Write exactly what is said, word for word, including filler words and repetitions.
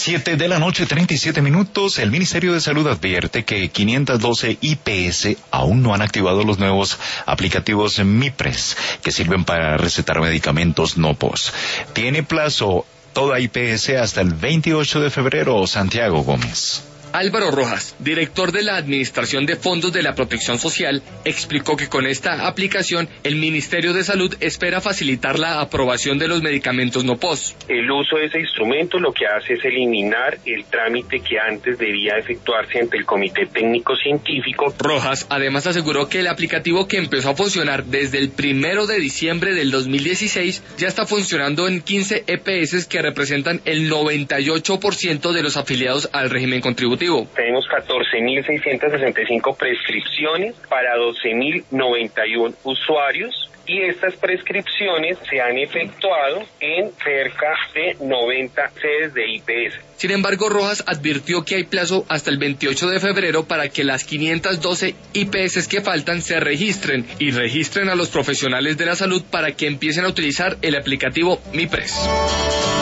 Siete de la noche, treinta y siete minutos. El Ministerio de Salud advierte que quinientos doce I P S aún no han activado los nuevos aplicativos MiPres que sirven para recetar medicamentos no pos. Tiene plazo toda I P S hasta el veintiocho de febrero. Santiago Gómez. Álvaro Rojas, director de la Administración de Fondos de la Protección Social, explicó que con esta aplicación el Ministerio de Salud espera facilitar la aprobación de los medicamentos no pos. El uso de ese instrumento lo que hace es eliminar el trámite que antes debía efectuarse ante el Comité Técnico Científico. Rojas además aseguró que el aplicativo, que empezó a funcionar desde el primero de diciembre del dos mil dieciséis, ya está funcionando en quince E P S que representan el noventa y ocho por ciento de los afiliados al régimen contributivo. Tenemos catorce mil seiscientas sesenta y cinco prescripciones para doce mil noventa y uno usuarios, y estas prescripciones se han efectuado en cerca de noventa sedes de I P S. Sin embargo, Rojas advirtió que hay plazo hasta el veintiocho de febrero para que las quinientos doce I P S que faltan se registren y registren a los profesionales de la salud para que empiecen a utilizar el aplicativo MiPres.